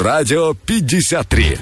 Радио 53.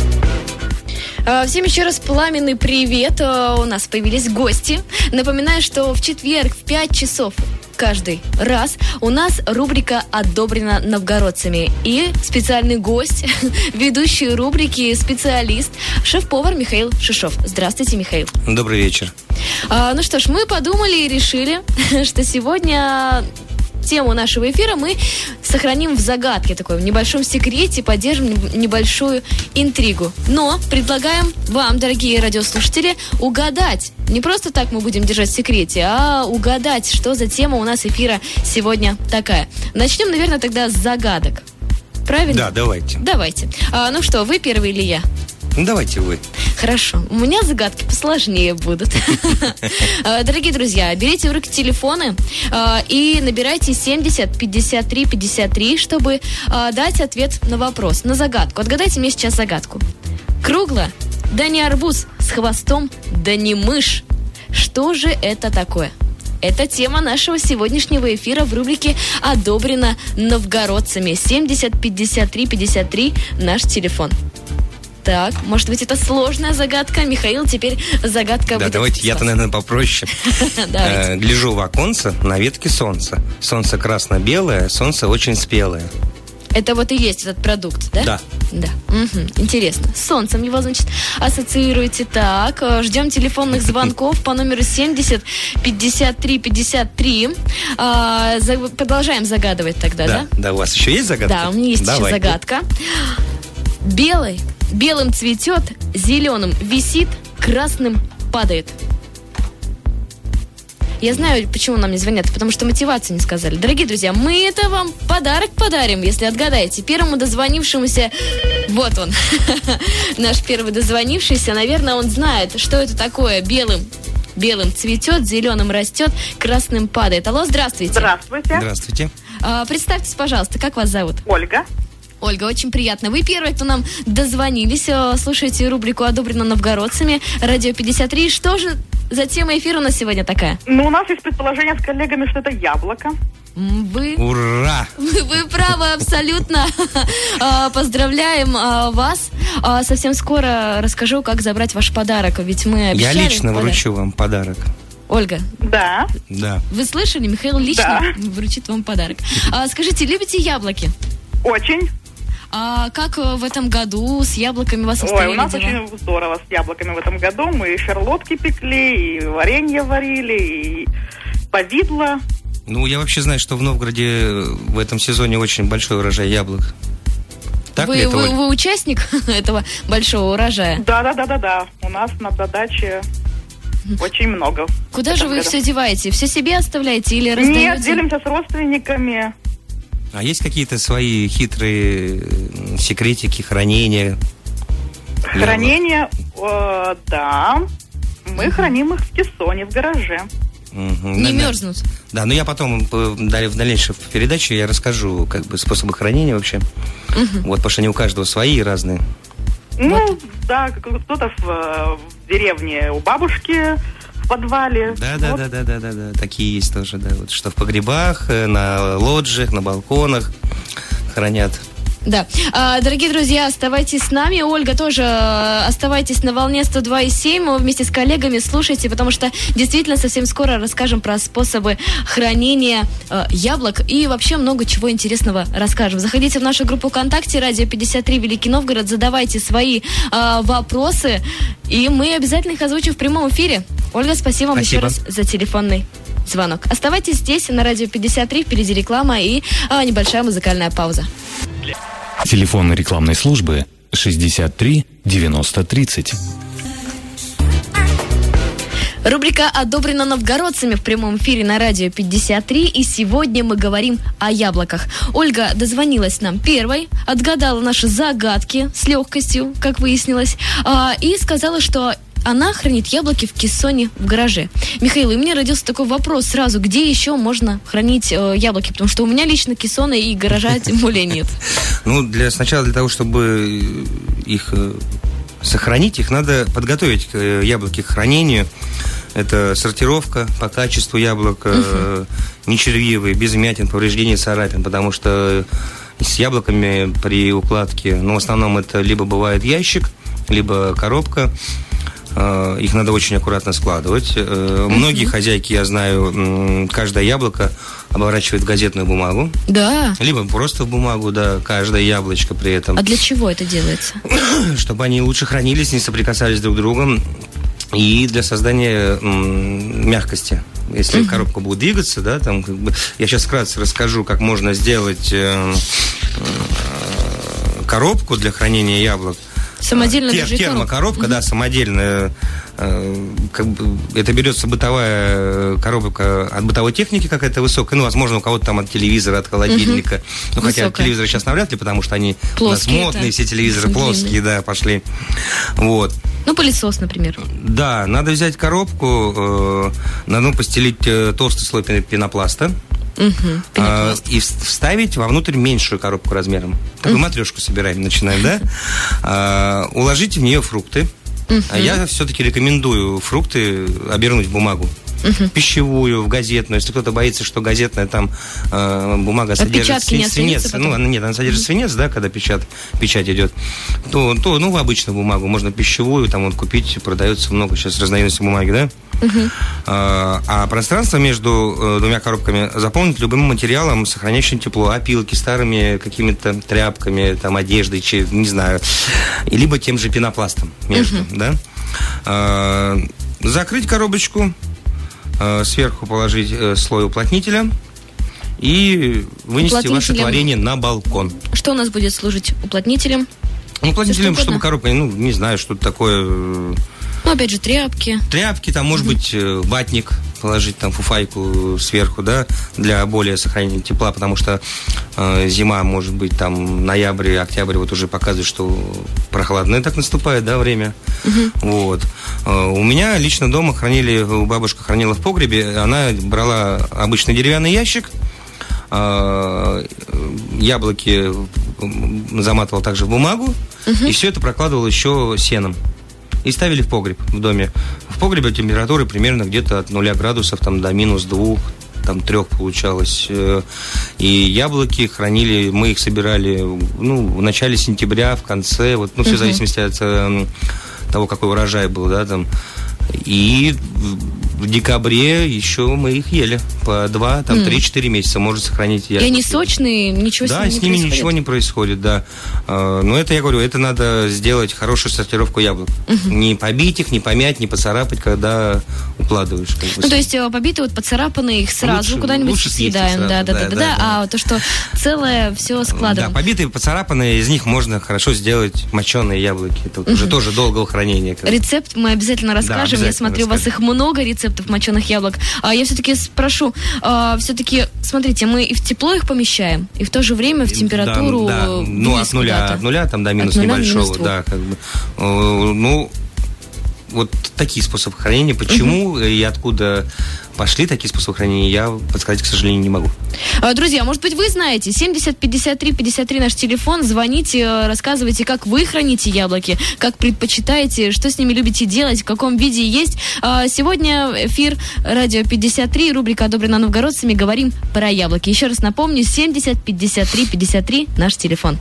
Всем еще раз пламенный привет. У нас появились гости. Напоминаю, что в четверг в 5 часов каждый раз у нас рубрика «Одобрено новгородцами». И специальный гость, ведущий рубрики, специалист, шеф-повар Михаил Шишов. Здравствуйте, Михаил. Добрый вечер. Ну что ж, мы подумали и решили, что сегодня тему нашего эфира мы сохраним в загадке, такой, в небольшом секрете, поддержим небольшую интригу. Но предлагаем вам, дорогие радиослушатели, угадать. Не просто так мы будем держать в секрете, а угадать, что за тема у нас эфира сегодня такая. Начнем, наверное, тогда с загадок. Правильно? Да, давайте. Давайте. Ну что, вы первый или я? Давайте вы. Хорошо. У меня загадки посложнее будут. Дорогие друзья, берите в руки телефоны и набирайте 70 53 53, чтобы дать ответ на вопрос, на загадку. Отгадайте мне сейчас загадку. Кругло, да не арбуз, с хвостом, да не мышь. Что же это такое? Это тема нашего сегодняшнего эфира в рубрике «Одобрено новгородцами». 70 53 53 наш телефон. Так, может быть, это сложная загадка. Михаил, теперь загадка будет... Да, давайте я-то, наверное, попроще. Гляжу в оконце, на ветке солнце. Солнце красно-белое, солнце очень спелое. Это вот и есть этот продукт, да? Да. Да. Угу. Интересно. С солнцем его, значит, ассоциируете. Так, ждем телефонных звонков по номеру 70 53 53. Продолжаем загадывать тогда, да? Да, у вас еще есть загадка? Да, у меня есть еще загадка. Белым цветет, зеленым висит, красным падает. Я знаю, почему нам не звонят, потому что мотивацию не сказали. Дорогие друзья, мы это вам подарок подарим, если отгадаете. Первому дозвонившемуся, вот он, наш первый дозвонившийся, наверное, он знает, что это такое. Белым цветет, зеленым растет, красным падает. Алло, здравствуйте. Здравствуйте. Здравствуйте. Представьтесь, пожалуйста, как вас зовут? Ольга. Ольга, очень приятно. Вы первые, кто нам дозвонились. Слушаете рубрику «Одобрено новгородцами». Радио 53. Что же за тема эфира у нас сегодня такая? Ну, у нас есть предположение с коллегами, что это яблоко. Ура! Вы правы абсолютно. Поздравляем вас. Совсем скоро расскажу, как забрать ваш подарок. Ведь мы обещали... Я лично вручу вам подарок. Ольга. Да. Вы слышали? Михаил лично вручит вам подарок. Скажите, любите яблоки? Очень. А как в этом году с яблоками у вас обстояли дела? У нас очень здорово с яблоками в этом году. Мы и шарлотки пекли, и варенье варили, и повидло. Ну, я вообще знаю, что в Новгороде в этом сезоне очень большой урожай яблок. Так ли это, вы участник этого большого урожая? Да. У нас на даче очень много. Куда же вы их все деваете? Все себе оставляете или раздаете? Нет, делимся с родственниками. А есть какие-то свои хитрые секретики хранения? Хранение, да. Мы храним их в кессоне, в гараже. Не мерзнут? Да, но я потом в дальнейшей передаче я расскажу способы хранения вообще. Вот, потому что они у каждого свои и разные. Ну, да, кто-то в деревне у бабушки в подвале. Да, такие есть тоже, да. Вот, что в погребах, на лоджиях, на балконах хранят. Да. Дорогие друзья, оставайтесь с нами. Ольга, тоже оставайтесь на волне 102,7 вместе с коллегами, слушайте, потому что действительно совсем скоро расскажем про способы хранения яблок и вообще много чего интересного расскажем. Заходите в нашу группу ВКонтакте «Радио 53 Великий Новгород», задавайте свои вопросы, и мы обязательно их озвучим в прямом эфире. Ольга, спасибо вам еще раз за телефонный звонок. Оставайтесь здесь, на Радио 53, впереди реклама и небольшая музыкальная пауза. Телефон рекламной службы 63 90 30. Рубрика «Одобрено новгородцами» в прямом эфире на Радио 53. И сегодня мы говорим о яблоках. Ольга дозвонилась нам первой, отгадала наши загадки с легкостью, как выяснилось, и сказала, что она хранит яблоки в кессоне в гараже. Михаил, у меня родился такой вопрос сразу. Где еще можно хранить яблоки? Потому что у меня лично кессона и гаража тем более нет. Ну, сначала для того, чтобы их сохранить, их надо подготовить яблоки к хранению. Это сортировка по качеству яблок, не червивые, без вмятин, повреждений, царапин. Потому что с яблоками при укладке. В основном это либо бывает ящик, либо коробка. Их надо очень аккуратно складывать. Многие хозяйки, я знаю, каждое яблоко оборачивают в газетную бумагу. Да. Либо просто в бумагу, да, каждое яблочко при этом. А для чего это делается? Чтобы они лучше хранились, не соприкасались друг с другом. И для создания мягкости. Если коробка будет двигаться, да, там как бы... Я сейчас вкратце расскажу, как можно сделать коробку для хранения яблок. Самодельная даже термокоробка, да, самодельная. Как бы это берется бытовая коробка от бытовой техники какая-то высокая. Ну, возможно, у кого-то там от телевизора, от холодильника. Ну, хотя от телевизора сейчас навряд ли, потому что они плоские, у нас модные, все телевизоры плоские, да, пошли. Вот. Ну, пылесос, например. Да, надо взять коробку, надо постелить толстый слой пенопласта. И вставить вовнутрь меньшую коробку размером. Такую матрешку собираем, начинаем, да? Уложить в нее фрукты. А я все-таки рекомендую фрукты обернуть в бумагу. Пищевую, в газетную. Если кто-то боится, что газетная там бумага содержит свинец. Ну, она содержит свинец, да, когда печать идет, то в обычную бумагу. Можно пищевую, там вот купить, продается много сейчас разновидностей бумаги, да? А пространство между двумя коробками заполнить любым материалом, сохраняющим тепло, опилки, старыми какими-то тряпками, там, одеждой, не знаю, либо тем же пенопластом между, да? Закрыть коробочку, сверху положить слой уплотнителя и вынести ваше творение на балкон. Что у нас будет служить уплотнителем? Уплотнителем, чтобы коробка, не знаю, что-то такое... Ну, опять же, тряпки. Тряпки, там, может быть, ватник положить, там, фуфайку сверху, да, для более сохранения тепла, потому что зима, может быть, там, ноябрь, октябрь, вот уже показывает, что прохладное так наступает, да, время. Вот. У меня лично дома бабушка хранила в погребе, она брала обычный деревянный ящик, яблоки заматывала также в бумагу, и все это прокладывала еще сеном. И ставили в погреб в доме. В погребе температуры примерно где-то от 0 градусов там, до минус 2, там 3 получалось. И яблоки хранили, мы их собирали в начале сентября, в конце, вот, все в зависимости от того, какой урожай был, да, там. И в декабре еще мы их ели. По 2, там, 3-4 месяца может сохранить яблоки. И они сочные, ничего с ними не происходит? Да, с ними ничего не происходит, да. Но это, я говорю, это надо сделать хорошую сортировку яблок. Не побить их, не помять, не поцарапать, когда укладываешь. То есть побитые, поцарапанные их сразу куда-нибудь съедаем. Да. А то, что целое, все складываем. Да, побитые, поцарапанные, из них можно хорошо сделать моченые яблоки. Это уже тоже долгого хранения. Рецепт мы обязательно расскажем. Я смотрю, у вас их много, рецептов моченых яблок. Я все-таки спрошу, все-таки, смотрите, мы и в тепло их помещаем, и в то же время в температуру... Да. От нуля там, до минус небольшого. Да, как бы. Вот такие способы хранения. Почему и откуда пошли такие способы хранения, я подсказать, к сожалению, не могу. Друзья, может быть, вы знаете, 70 53 53 наш телефон, звоните, рассказывайте, как вы храните яблоки, как предпочитаете, что с ними любите делать, в каком виде есть. Сегодня эфир Радио 53, рубрика «Одобрено новгородцами», говорим про яблоки. Еще раз напомню, 70 53 53 наш телефон.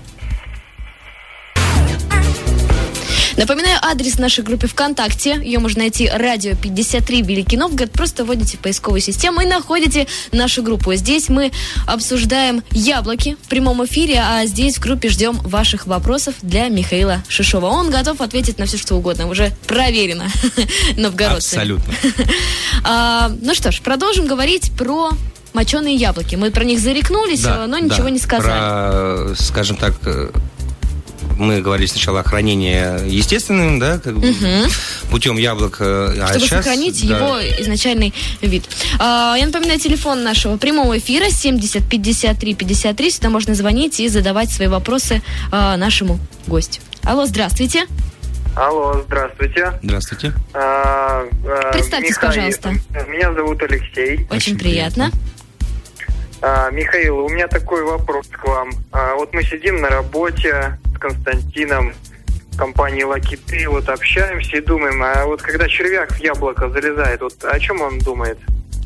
Напоминаю, адрес нашей группы ВКонтакте. Ее можно найти «Радио 53 Великий Новгород». Просто вводите в поисковую систему и находите нашу группу. Здесь мы обсуждаем яблоки в прямом эфире, а здесь в группе ждем ваших вопросов для Михаила Шишова. Он готов ответить на все, что угодно. Уже проверено новгородцами. Абсолютно. Ну что ж, продолжим говорить про моченые яблоки. Мы про них зарекнулись, но ничего не сказали. Скажем так... Мы говорили сначала о хранении естественным, да, путем яблок. Чтобы сохранить его изначальный вид. Я напоминаю, телефон нашего прямого эфира 70 53 53. Сюда можно звонить и задавать свои вопросы нашему гостю. Алло, здравствуйте. Алло, здравствуйте. Здравствуйте. Представьтесь, пожалуйста. Меня зовут Алексей. Очень приятно. Михаил, у меня такой вопрос к вам. Вот мы сидим на работе с Константином в компании Lucky Tree, вот общаемся и думаем, а вот когда червяк в яблоко залезает, вот о чем он думает?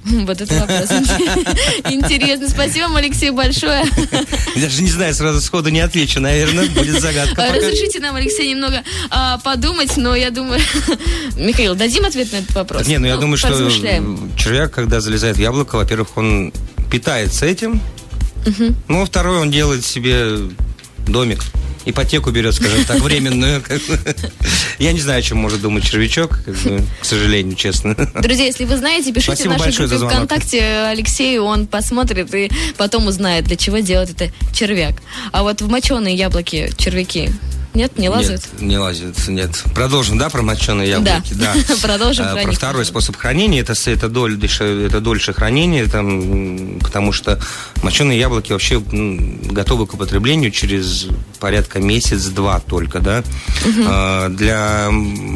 Вот это вопрос интересный. Спасибо вам, Алексей, большое. Даже не знаю, сразу сходу не отвечу, наверное, будет загадка пока. Разрешите нам, Алексей, немного подумать, но я думаю... Михаил, дадим ответ на этот вопрос? Не, я думаю, что червяк, когда залезает в яблоко, во-первых, он питается этим, ну, второе, он делает себе домик. Ипотеку берет, скажем так, временную. Я не знаю, о чем может думать червячок, к сожалению, честно. Друзья, если вы знаете, пишите в нашей группе ВКонтакте Алексею, он посмотрит и потом узнает, для чего делает это червяк. А вот в моченые яблоки червяки... Нет, не лазают? Нет, не лазят, нет. Продолжим, да, про моченые яблоки? Да. Продолжим про них. Второй способ хранения, это дольше хранения, потому что моченые яблоки вообще готовы к употреблению через порядка месяц-два только, да. Для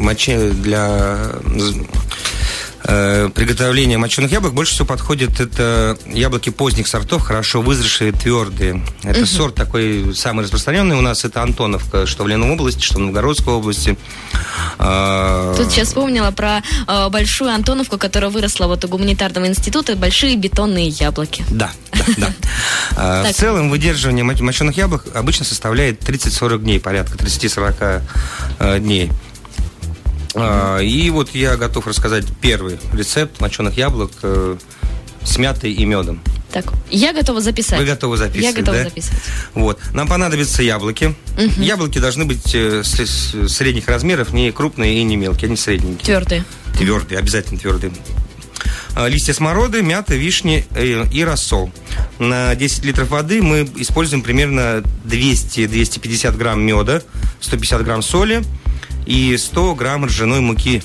приготовления моченых яблок больше всего подходят это яблоки поздних сортов, хорошо вызревшие, твердые. Это сорт такой самый распространенный у нас, это Антоновка, что в Ленинской области, что в Новгородской области. Тут сейчас вспомнила про большую Антоновку, которая выросла вот у гуманитарного института, большие бетонные яблоки. Да. В целом выдерживание моченых яблок обычно составляет 30-40 дней, порядка 30-40 дней. И вот я готов рассказать первый рецепт моченых яблок с мятой и медом. Так, я готова записать. Вы готовы записывать? Я готова записывать. Вот. Нам понадобятся яблоки. Яблоки должны быть средних размеров, не крупные и не мелкие, они средненькие. Твердые. Твердые, обязательно твердые. Листья смороды, мята, вишни и рассол. На 10 литров воды мы используем примерно 200-250 грамм меда, 150 грамм соли и 100 грамм ржаной муки.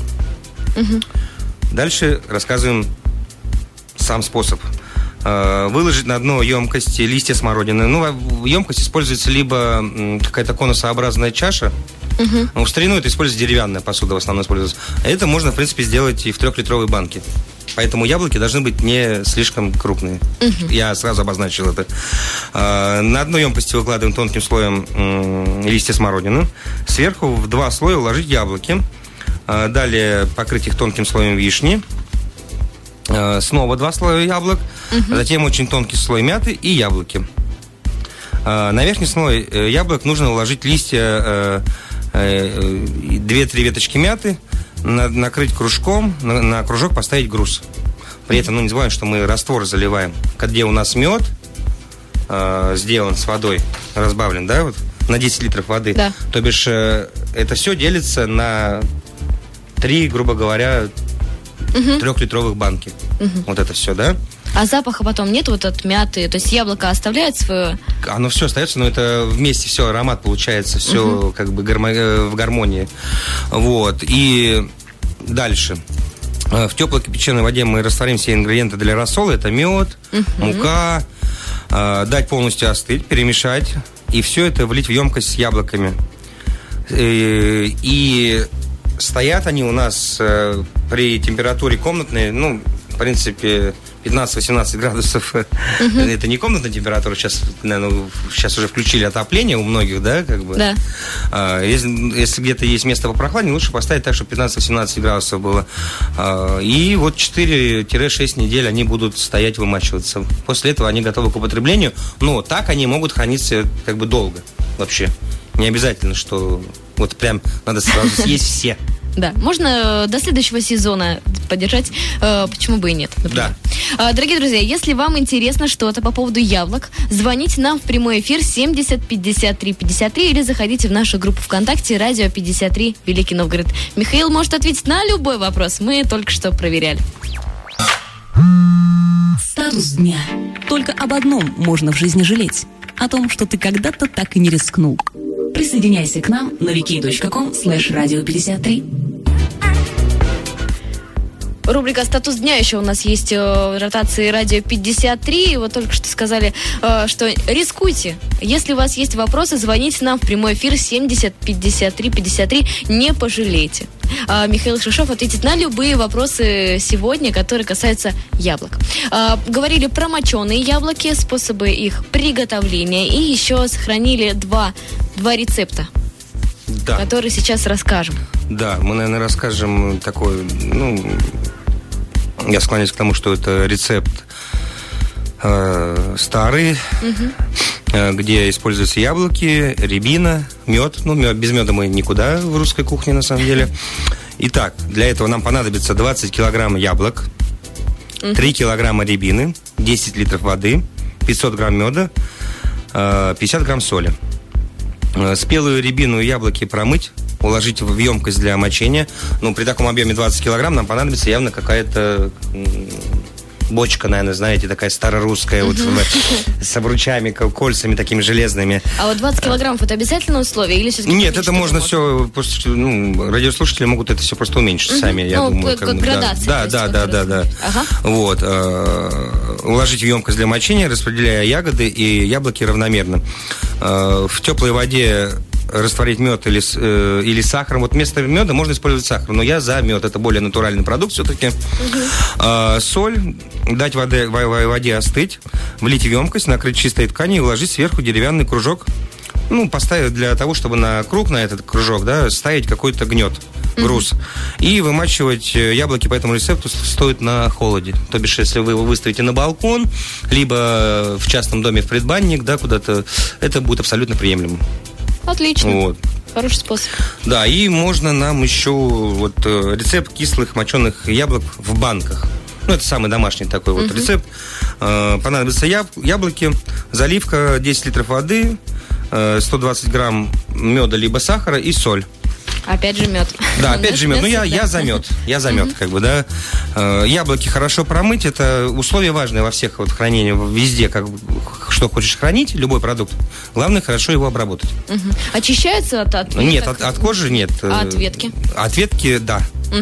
Дальше рассказываем сам способ. Выложить на дно емкости листья смородины. В емкость используется либо какая-то конусообразная чаша. В старину это используется деревянная посуда, в основном используется. А это можно, в принципе, сделать и в 3-литровой банке. Поэтому яблоки должны быть не слишком крупные. Я сразу обозначил это. На дно емкости выкладываем тонким слоем листья смородины. Сверху в 2 слоя уложить яблоки. Далее покрыть их тонким слоем вишни. Снова 2 слоя яблок. Затем очень тонкий слой мяты и яблоки. На верхний слой яблок нужно уложить листья, 2-3 веточки мяты, накрыть кружком, на кружок поставить груз. При этом, не забываем, что мы раствор заливаем. Где у нас мед сделан с водой, разбавлен, да, вот, на 10 литров воды. Да. То бишь, это все делится на 3, грубо говоря, 3-литровых банки. Вот это все, да? А запаха потом нет вот от мяты? То есть яблоко оставляет свое... Оно все остается, но это вместе все, аромат получается, все как бы в гармонии. Вот. И дальше. В теплой кипяченой воде мы растворим все ингредиенты для рассола. Это мед, мука. Дать полностью остыть, перемешать. И все это влить в емкость с яблоками. И стоят они у нас при температуре комнатной, в принципе, 15-18 градусов. Это не комнатная температура. Сейчас, наверное, уже включили отопление у многих, да, как бы. Да. Если где-то есть место попрохладнее, лучше поставить так, чтобы 15-17 градусов было. И вот 4-6 недель они будут стоять, вымачиваться. После этого они готовы к употреблению. Но так они могут храниться как бы долго вообще. Не обязательно, что вот прям надо сразу съесть все. Да, можно до следующего сезона поддержать, почему бы и нет, например. Да. Дорогие друзья, если вам интересно что-то по поводу яблок, звоните нам в прямой эфир 70 53 53 или заходите в нашу группу ВКонтакте «Радио 53 Великий Новгород». Михаил может ответить на любой вопрос, мы только что проверяли. Статус дня. Только об одном можно в жизни жалеть. О том, что ты когда-то так и не рискнул. Присоединяйся к нам на wiki.com/radio53. Рубрика «Статус дня» еще у нас есть в ротации «Радио 53». И вот только что сказали, что рискуйте. Если у вас есть вопросы, звоните нам в прямой эфир 70 53 53. Не пожалейте. Михаил Шишов ответит на любые вопросы сегодня, которые касаются яблок. Говорили про моченые яблоки, способы их приготовления. И еще сохранили два рецепта, которые сейчас расскажем. Да, мы, наверное, расскажем такой, Я склоняюсь к тому, что это рецепт старый, где используются яблоки, рябина, мед. Ну, без меда мы никуда в русской кухне, на самом деле. Итак, для этого нам понадобится 20 килограмм яблок, 3 килограмма рябины, 10 литров воды, 500 грамм меда, 50 грамм соли. Спелую рябину и яблоки промыть, уложить в емкость для мочения. Ну, при таком объеме 20 килограмм нам понадобится явно какая-то бочка, наверное, знаете, такая старорусская, вот с обручами, кольцами такими железными. А вот 20 килограммов это обязательное условие? Или все-таки нет, это можно все, просто, радиослушатели могут это все просто уменьшить сами, я думаю. Как градация. Да. Вот. Уложить в емкость для мочения, распределяя ягоды и яблоки равномерно. В теплой воде растворить мед или сахар. Вот вместо меда можно использовать сахар, но я за мед. Это более натуральный продукт все-таки. Соль, дать воде остыть, влить в емкость, накрыть чистой тканью и уложить сверху деревянный кружок. Ну, поставить для того, чтобы на круг, на этот кружок, да, ставить какой-то гнет, груз. И вымачивать яблоки по этому рецепту стоит на холоде. То бишь, если вы его выставите на балкон, либо в частном доме в предбанник, да, куда-то, это будет абсолютно приемлемо. Отлично. Вот. Хороший способ. Да, и можно нам еще рецепт кислых моченых яблок в банках. Ну, это самый домашний такой вот рецепт. Понадобятся яблоки, заливка, 10 литров воды, 120 грамм меда либо сахара и соль. Опять же мед. Да, опять же мед. Ну, я за мед. Я за мед, как бы, да. Яблоки хорошо промыть. Это условие важное во всех вот хранениях, везде, как бы, что хочешь хранить, любой продукт. Главное, хорошо его обработать. Очищается от веток? Нет, от кожи нет. А от ветки? От ветки, да.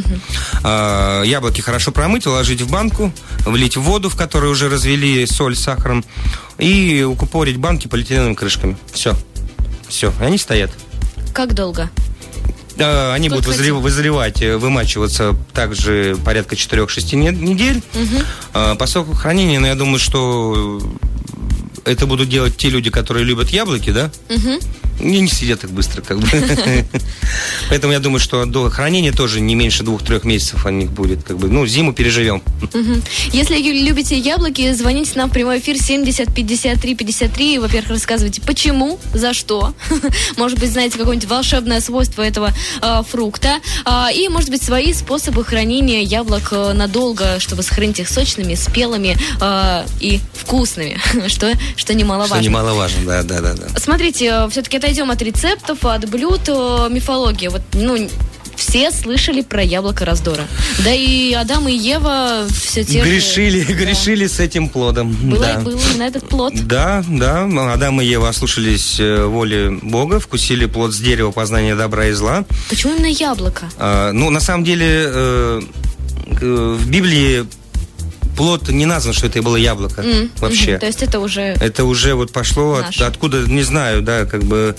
Яблоки хорошо промыть, уложить в банку, влить в воду, в которой уже развели соль с сахаром, и укупорить банки полиэтиленовыми крышками. Все. Они стоят. Как долго? Они будут вызревать, вымачиваться также порядка 4-6 недель. По сроку хранения, я думаю, что это будут делать те люди, которые любят яблоки, да? И не съедят их быстро, как бы. Поэтому я думаю, что до хранения тоже не меньше 2-3 месяцев у них будет, как бы. Ну, зиму переживем. Если любите яблоки, звоните нам в прямой эфир 70 53 53. Во-первых, рассказывайте, почему, за что. Может быть, знаете какое-нибудь волшебное свойство этого фрукта. И, может быть, свои способы хранения яблок надолго, чтобы сохранить их сочными, спелыми и вкусными, что немаловажно. Что немаловажно, да. Смотрите, все-таки отойдем от рецептов, от блюд, мифологии. Вот, все слышали про яблоко раздора. Да и Адам и Ева все те грешили с этим плодом. Было на этот плод. Да. Адам и Ева ослушались воли Бога, вкусили плод с дерева познания добра и зла. Почему именно яблоко? На самом деле, в Библии плод не назван, что это было яблоко вообще. То есть это уже... Это уже вот пошло откуда, не знаю, да, как бы...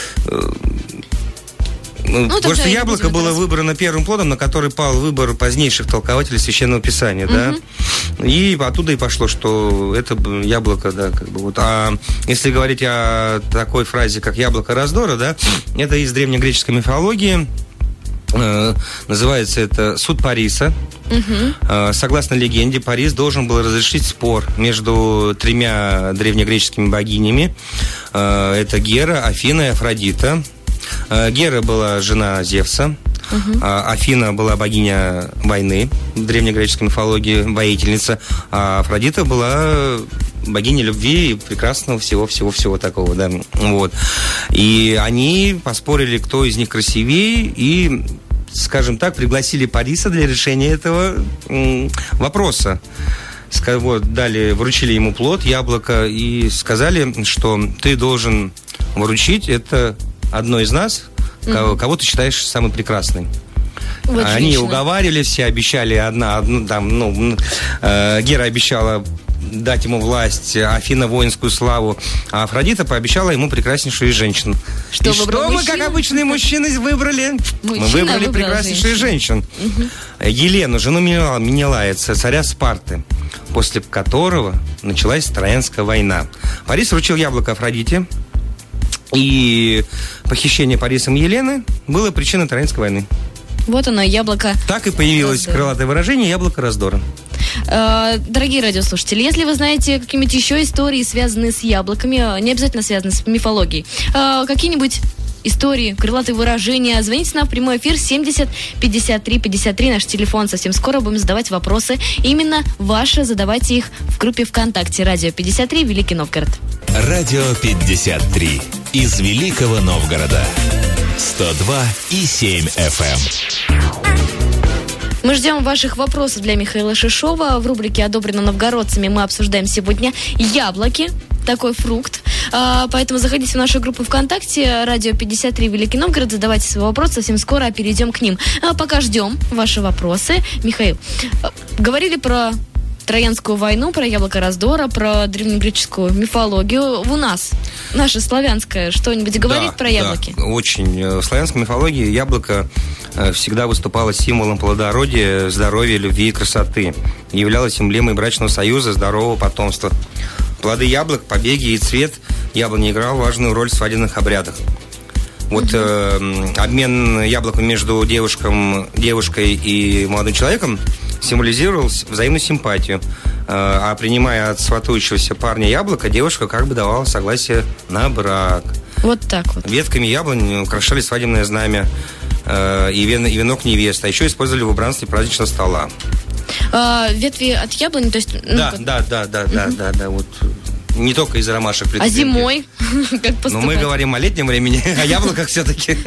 Просто яблоко было выбрано первым плодом, на который пал выбор позднейших толкователей Священного Писания, да. И оттуда и пошло, что это яблоко, да, как бы вот. А если говорить о такой фразе, как яблоко раздора, да, это из древнегреческой мифологии. Называется это суд Париса. Согласно легенде, Парис должен был разрешить спор между 3 древнегреческими богинями. Это Гера, Афина и Афродита. Гера была жена Зевса. Афина была богиня войны в древнегреческой мифологии, воительница. А Афродита была богиня любви и прекрасного всего такого, да. Вот. И они поспорили, кто из них красивее, и, скажем так, пригласили Париса для решения этого вопроса. Вручили ему плод, яблоко, и сказали, что ты должен вручить это одной из нас, кого ты считаешь самой прекрасной. Вот они женщина. Уговаривали, все обещали, Гера обещала дать ему власть, Афина воинскую славу, а Афродита пообещала ему прекраснейшую женщину. Что мы, как обычные мужчины, выбрали? Мы выбрали прекраснейшую женщин. Елену, жену Менелая, царя Спарты, после которого началась Троянская война. Парис вручил яблоко Афродите, и похищение Парисом Елены было причиной Троянской войны. Вот оно, яблоко. Так и появилось крылатое выражение «яблоко раздора». Дорогие радиослушатели, если вы знаете какие-нибудь еще истории, связанные с яблоками, не обязательно связанные с мифологией, какие-нибудь истории, крылатые выражения, звоните нам в прямой эфир 70 53 53, наш телефон. Совсем скоро будем задавать вопросы. Именно ваши, задавайте их в группе ВКонтакте «Радио 53 Великий Новгород». Радио 53 из Великого Новгорода. 102,7 FM. Мы ждем ваших вопросов для Михаила Шишова. В рубрике «Одобрено новгородцами» мы обсуждаем сегодня яблоки, такой фрукт. Поэтому заходите в нашу группу ВКонтакте «Радио 53 Великий Новгород», задавайте свои вопросы, совсем скоро перейдем к ним. Пока ждем ваши вопросы. Михаил, говорили про Троянскую войну, про яблоко раздора, про древнегреческую мифологию. У нас, наша славянская, что-нибудь говорит про яблоки? Да, очень. В славянской мифологии яблоко всегда выступало символом плодородия, здоровья, любви и красоты. Являлось эмблемой брачного союза, здорового потомства. Плоды яблок, побеги и цвет яблони играл важную роль в свадебных обрядах. Вот обмен яблоком между девушкой и молодым человеком символизировал взаимную симпатию. А принимая от сватающегося парня яблоко, девушка как бы давала согласие на брак. Вот так вот. Ветками яблонь украшали свадебное знамя и венок невесты. А еще использовали в убранстве праздничного стола. Ветви от яблони, то есть... Да, вот. Не только из ромашек. А зимой как поступать? Но мы говорим о летнем времени, о яблоках все-таки.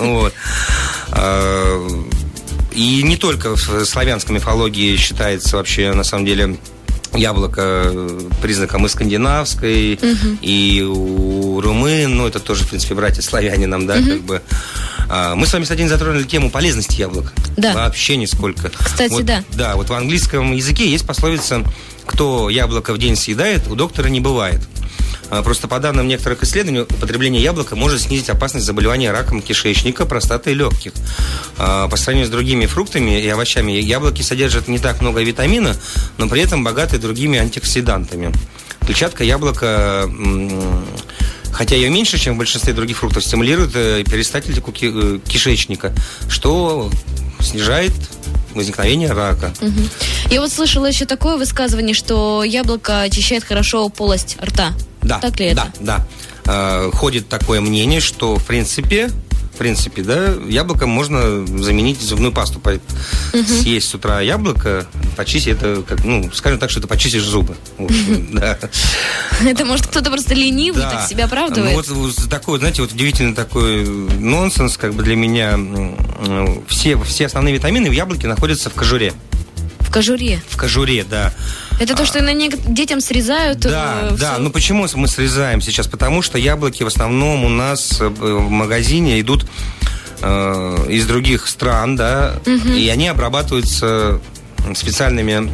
И не только в славянской мифологии считается вообще, на самом деле, яблоко признаком и скандинавской, и у румын, это тоже, в принципе, братья-славяне нам, да, как бы. Мы с вами, кстати, затронули тему полезности яблока. Да. Вообще нисколько. Кстати, да. Да, вот в английском языке есть пословица: кто яблоко в день съедает, у доктора не бывает. Просто по данным некоторых исследований, употребление яблока может снизить опасность заболевания раком кишечника, простаты и легких. По сравнению с другими фруктами и овощами, яблоки содержат не так много витамина, но при этом богаты другими антиоксидантами. Клетчатка яблока, хотя ее меньше, чем в большинстве других фруктов, стимулирует перистальтику кишечника, что снижает возникновение рака. Я вот слышала еще такое высказывание, что яблоко очищает хорошо полость рта. Да, так ли это? Да. Ходит такое мнение, что в принципе, да, яблоко можно заменить зубную пасту. Съесть с утра яблоко, почистить это, скажем так, что это почистишь зубы. Это, может, кто-то просто ленивый, так себя оправдывает? Вот такой, знаете, вот удивительный такой нонсенс, как бы для меня. Все основные витамины в яблоке находятся в кожуре. В кожуре? В кожуре, да. Это то, что детям срезают? Да. Почему мы срезаем сейчас? Потому что яблоки в основном у нас в магазине идут из других стран, да, и они обрабатываются специальными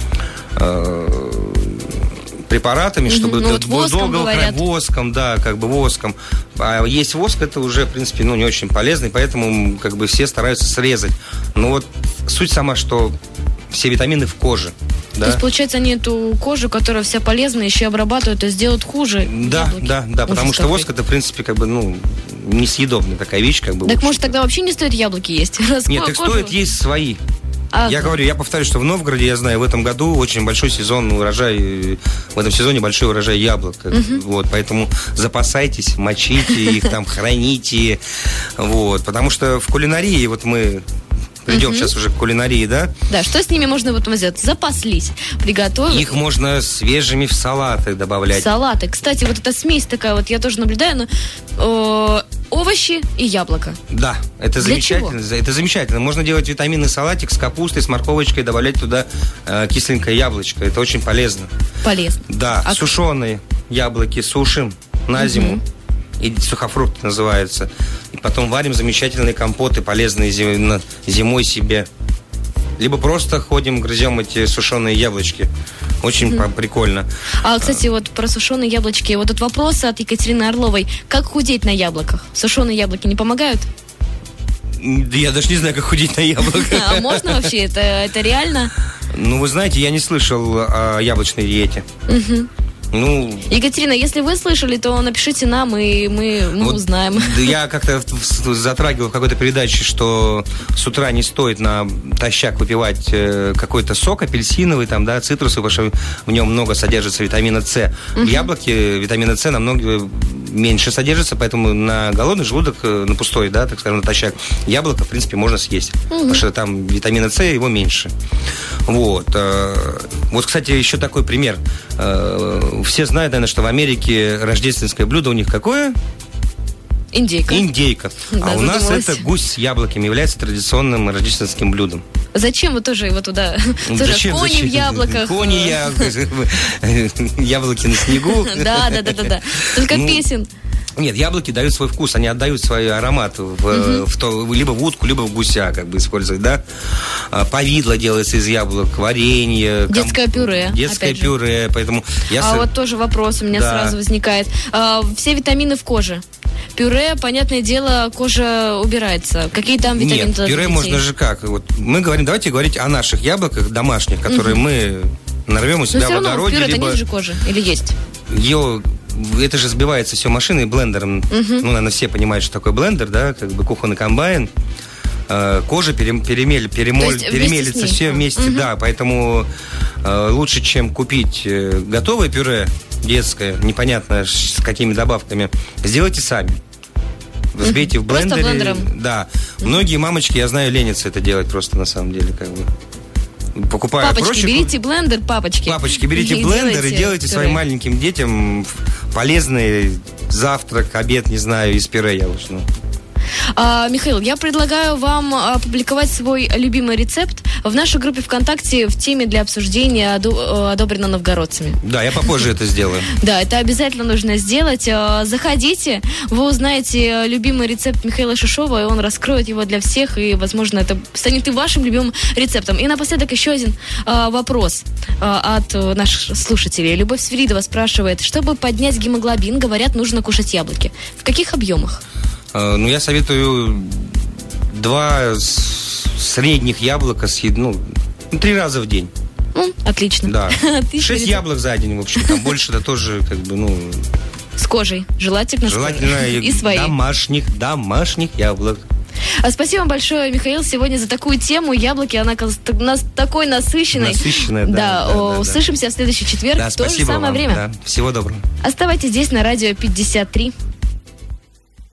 препаратами, чтобы воском, да, как бы воском. А есть воск, это уже, в принципе, не очень полезно, и поэтому как бы все стараются срезать. Но вот суть сама, что все витамины в коже. Да? То есть, получается, они эту кожу, которая вся полезная, еще обрабатывают, то есть делают хуже. Да, потому что воск это, в принципе, как бы, несъедобная такая вещь, как бы. Так, может, тогда вообще не стоит яблоки есть? Нет, так стоит есть свои. Я повторюсь, что в Новгороде, я знаю, в этом году очень большой сезон урожай, в этом сезоне большой урожай яблок. Вот, поэтому запасайтесь, мочите их там, храните. Вот, потому что в кулинарии, вот мы придем сейчас уже к кулинарии, да? Да, что с ними можно сделать? Запаслись, приготовить. Их можно свежими в салаты добавлять. Салаты. Кстати, вот эта смесь такая, вот я тоже наблюдаю, овощи и яблоко. Да, это замечательно. Это замечательно. Можно делать витаминный салатик с капустой, с морковочкой, добавлять туда кисленькое яблочко. Это очень полезно. Полезно. Да, сушеные яблоки сушим на зиму. И сухофрукт называется. И потом варим замечательные компоты, полезные зимой себе. Либо просто ходим, грызем эти сушеные яблочки. Очень прикольно. Кстати, вот про сушеные яблочки. Вот тут вопрос от Екатерины Орловой. Как худеть на яблоках? Сушеные яблоки не помогают? Я даже не знаю, как худеть на яблоках. А можно вообще? Это реально? Вы знаете, я не слышал о яблочной диете. Ну, Екатерина, если вы слышали, то напишите нам, и мы вот узнаем. Я как-то затрагивал в какой-то передаче, что с утра не стоит натощак выпивать какой-то сок апельсиновый, там, да, цитрусовый, потому что в нем много содержится витамина С. В яблоке витамина С намного меньше содержится, поэтому на голодный желудок, на пустой, да, так скажем, натощак, яблоко, в принципе, можно съесть, потому что там витамина С, его меньше. Вот. Вот, кстати, еще такой пример. Все знают, наверное, что в Америке рождественское блюдо у них какое? Индейка. Индейка. Да, а у нас задумалась. это гусь с яблоками является традиционным рождественским блюдом. Зачем вы тоже его туда? Тоже кони в яблоках. Кони, яблоки на снегу. Да. Только песен. Нет, яблоки дают свой вкус, они отдают свой аромат либо в утку, либо в гуся, как бы использовать, да. Повидло делается из яблок, варенье. Детское пюре. Детское пюре, поэтому... Вот тоже вопрос у меня сразу возникает. Все витамины в коже. Пюре, понятное дело, кожа убирается. Какие там витамины? Нет, пюре можно же как? Вот мы говорим, давайте говорить о наших яблоках домашних, которые мы нарвем у себя в огороде. Но все равно в пюре-то нет же кожи, или есть? Это же сбивается все машиной блендером. Ну, наверное, все понимают, что такое блендер, да, как бы кухонный комбайн. Кожа перемелится все вместе, да, поэтому лучше, чем купить готовое пюре детское, непонятно с какими добавками, сделайте сами. Взбейте в блендере. Просто блендером. Да. Многие мамочки, я знаю, ленятся это делать просто на самом деле, как бы. Покупая папочки, проще, берите блендер, папочки. Папочки, берите блендер и делайте своим маленьким детям полезный завтрак, обед, не знаю, из пюре яблочного. Михаил, я предлагаю вам опубликовать свой любимый рецепт в нашей группе ВКонтакте в теме для обсуждения, одобрено новгородцами. Да, я попозже это сделаю. Да, это обязательно нужно сделать. Заходите, вы узнаете любимый рецепт Михаила Шишова, и он раскроет его для всех, и, возможно, это станет и вашим любимым рецептом. И напоследок еще один вопрос от наших слушателей. Любовь Свиридова спрашивает, чтобы поднять гемоглобин, говорят, нужно кушать яблоки. В каких объемах? Ну, я советую 2 средних яблока съесть, 3 раза в день. Отлично. Да. 6 яблок за день, в общем. Там больше-то тоже, как бы, с кожей. Желательно и свои. Домашних яблок. Спасибо вам большое, Михаил, сегодня за такую тему. Яблоки, она такой насыщенной. Да. Услышимся в следующий четверг в то же самое время. Всего доброго. Оставайтесь здесь на радио 53.